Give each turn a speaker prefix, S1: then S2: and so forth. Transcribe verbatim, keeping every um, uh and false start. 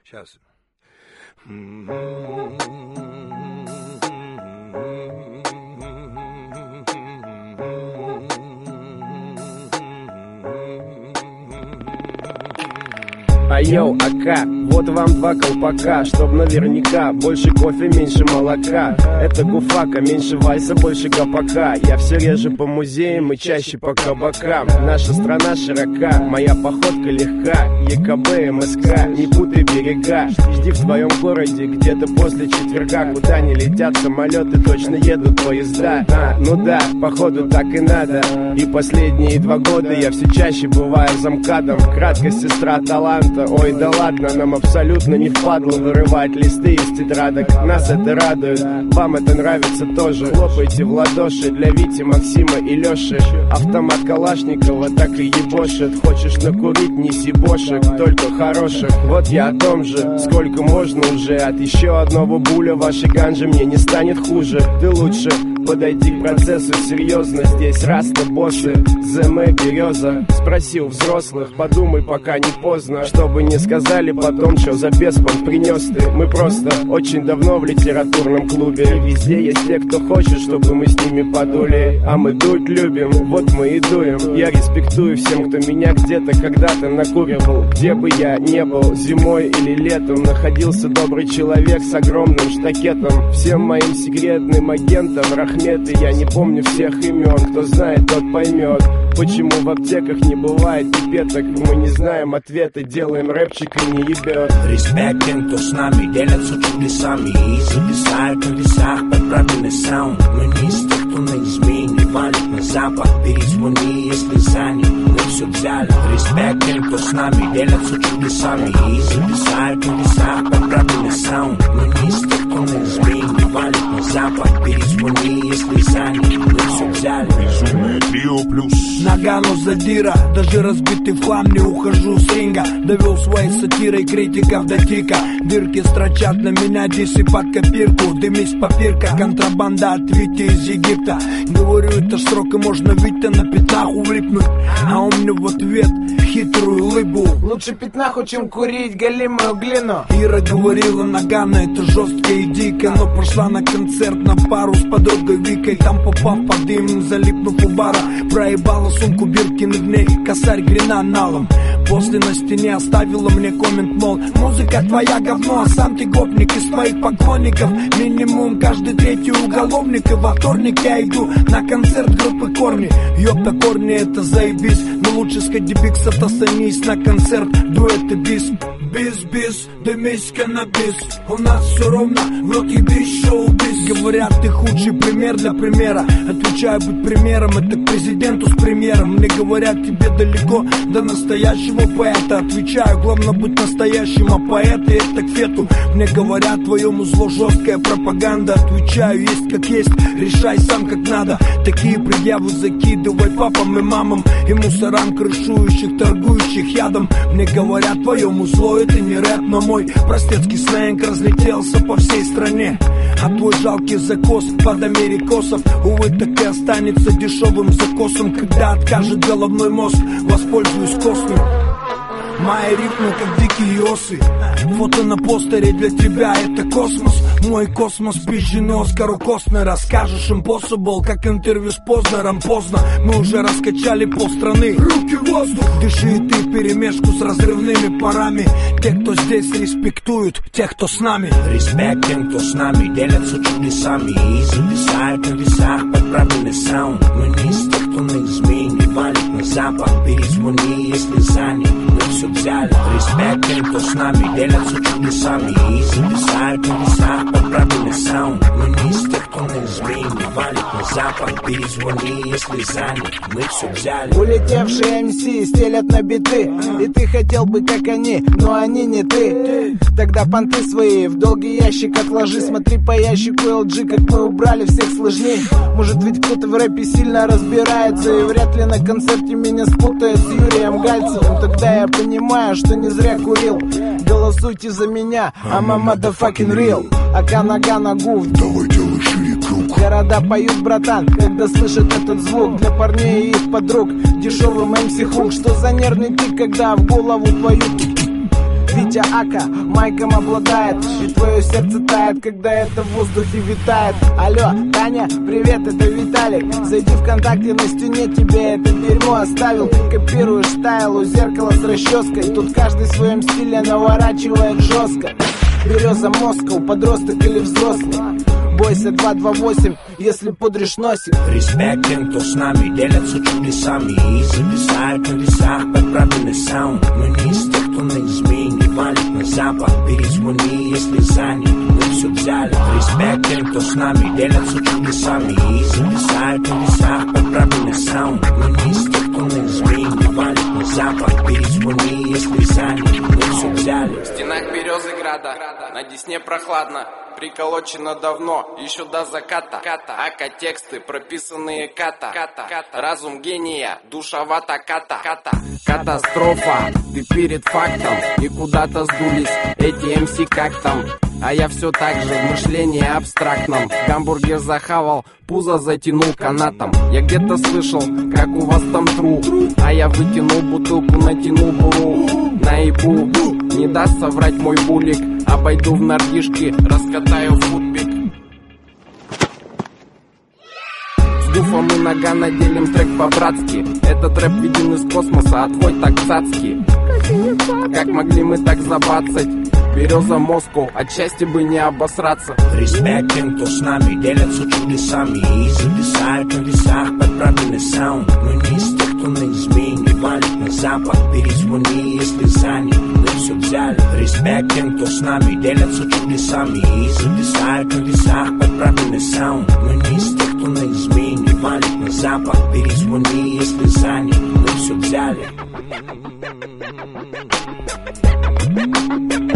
S1: Сейчас.
S2: А йоу, АК, вот вам два колпака, чтоб наверняка больше кофе, меньше молока. Это гуфака, меньше вальса, больше гопака. Я все реже по музеям и чаще по кабакам. Наша страна широка, моя походка легка. ЕКБ, МСК, не путай берега. Жди в твоем городе где-то после четверга. Куда не летят самолеты, точно едут поезда. А, ну да, походу так и надо. И последние два года я все чаще бываю замкадом. Краткость сестра таланта. Ой, да ладно, нам абсолютно не впадло вырывать листы из тетрадок. Нас это радует, вам это нравится тоже. Хлопайте в ладоши для Вити, Максима и Леши. Автомат Калашникова так и ебошит. Хочешь накурить, неси бошек, только хороших. Вот я о том же, сколько можно уже. От еще одного буля вашей ганжи мне не станет хуже. Ты лучше подойди к процессу серьезно. Здесь раста боссы, ЗМ береза. Спросил взрослых, подумай, пока не поздно. Чтобы не сказали потом, что за беспон принес ты. Мы просто очень давно в литературном клубе. И везде есть те, кто хочет, чтобы мы с ними подули. А мы дуть любим, вот мы и дуем. Я респектую всем, кто меня где-то когда-то накуривал. Где бы я не был, зимой или летом, находился добрый человек с огромным штакетом. Всем моим секретным агентам рахметы. Я не помню всех имен, кто знает, тот поймет. Почему в аптеках не бывает пипеток? Мы не знаем ответа, делаем рэпчик и не ебет.
S3: Респект тем, кто с нами делятся чудесами и зависают на весах под правильный саунд. Мы не из тех, кто на измене валит на запад. Перезвони, если занят, мы все взяли. Респект тем, кто с нами делятся чудесами и зависают на весах под правильный саунд. Мы не из тех, кто на измене валит на запад. Перезвони, если занят, мы все взяли.
S4: Безумное трио плюс
S5: Нагану задира, даже разбитый в хлам не ухожу с ринга. Довел своей сатирой критиков до тика. Дырки строчат на меня, диси под копирку. Дымись попирка, контрабанда от Вити из Египта. Говорю, это срок и можно Витя на пятнах увлипнуть. А он мне в ответ хитрую улыбу.
S6: Лучше пятнаху, чем курить галимую глину.
S5: Ира говорила, Нагана, это жестко и дико. Но пошла на концерт на пару с подругой Викой. Там попав под дым, залипнув у бара. Проебала сумку Биркин, в ней косарь гренаналом. После на стене оставила мне коммент, мол, музыка твоя говно, а сам ты гопник из твоих поклонников. Минимум каждый третий уголовник. И во вторник я иду на концерт группы Корни. Ёпта, Корни, это заебись. Но лучше сходи бикс, отостанись на концерт дуэты бис. Бис-бис, дымись каннабис. У нас все ровно, в рот ебись, шоу-биз. Говорят, ты худший пример для примера. Отвечаю, быть примером, это к президенту с премьером. Мне говорят, тебе далеко до настоящего поэта. Отвечаю, главное быть настоящим, а поэты это к фету. Мне говорят, твоему зло жесткая пропаганда. Отвечаю, есть как есть, решай сам как надо. Такие предъявы закидывай папам и мамам и мусорам, крышующих, торгующих ядом. Мне говорят, твоему зло это не рэп, но мой простецкий сленг разлетелся по всей стране. А твой жалкий закос под америкосов, увы, так и останется дешевым закосом. Когда откажет головной мозг, воспользуюсь костным. Мои рифмы как дикие осы. Фото на постере для тебя это космос. Мой космос пизженый Оскару Костнера. Скажешь impossible, как интервью с Познером. Поздно, мы уже раскачали полстраны. Руки в воздух. Дыши ты перемешку с разрывными парами. Те, кто здесь респектуют, тех, кто с нами.
S3: Респект тем, кто с нами делятся чудесами и зависают на весах под правильный саунд. Мы не из тех, кто на измене валит на запад. Перезвони, если занят, мы все взяли. Респект тем, кто с нами делятся чудесами и зависают на весах под правильный саунд. Мы не из тех, кто на измене валит на запад. Перезвони, если занят, мы все взяли.
S6: Улетевшие эм си стелят на биты, и ты хотел бы как они, но они не ты. Тогда понты свои в долгий ящик отложи. Смотри по ящику эл джи, как мы убрали всех сложней. Может ведь кто-то в рэпе сильно разбирается, и вряд ли на концерте меня спутает с Юрием Гальцевым. Тогда я понимаю, что не зря курил. Голосуйте за меня, I'm a motherfucking real. Ака нога ногу,
S4: давай делай шире круг.
S6: Города поют, братан, когда слышат этот звук. Для парней и их подруг дешевым эм си хук. Что за нервный ты, когда в голову твою Витя Ака майком обладает, и твое сердце тает, когда это в воздухе витает. Алло, Таня, привет, это Виталик. Зайди в ВКонтакте, на стене тебе это дерьмо оставил. Ты копируешь стайл у зеркала с расческой. Тут каждый в своем стиле наворачивает жестко. Береза Москва, подросток или взрослый. Бойся два два восемь, если пудришь носик.
S3: Респект тем, кто с нами делятся чудесами и зависает на весах под правильный саунд. Мы не из тех, кто на измене валит на запах. Перезвони, если занят, мы все взяли. Респект тем, кто с нами делятся чудесами и зависает на весах под правильный саунд. Мы не из тех, кто на измене валит на запах. Перезвони, если занят, мы все взяли.
S1: В стенах Березыграда на Десне прохладно. Приколочено давно, еще до заката. Ака тексты, прописанные ката. Разум гения, душевата ката. Катастрофа, ты перед фактом. И куда-то сдулись эти эм си как там. А я все так же в мышлении абстрактном. Гамбургер захавал, пузо затянул канатом. Я где-то слышал, как у вас там тру. А я вытянул бутылку, натянул буру. Наебу, не даст соврать мой булик. Обойду в нордишки, раскатаю футбик. С гуфом и Нагано делим трек по-братски. Этот рэп виден из космоса, а твой так цацкий. Как могли мы так забацать? Береза Москва, от счастья бы не обосраться.
S3: Респект тем, кто с нами делятся чудесами и зависает на весах под правильный саунд. Мы не из тех, кто на измене валит на запах. Перезвони, если занят, мы все взяли. Респект тем, кто с нами делятся чудесами и зависает на весах под правильный саунд. Мы не из тех, кто на измене валит на запах. Перезвони, если занят, мы все взяли.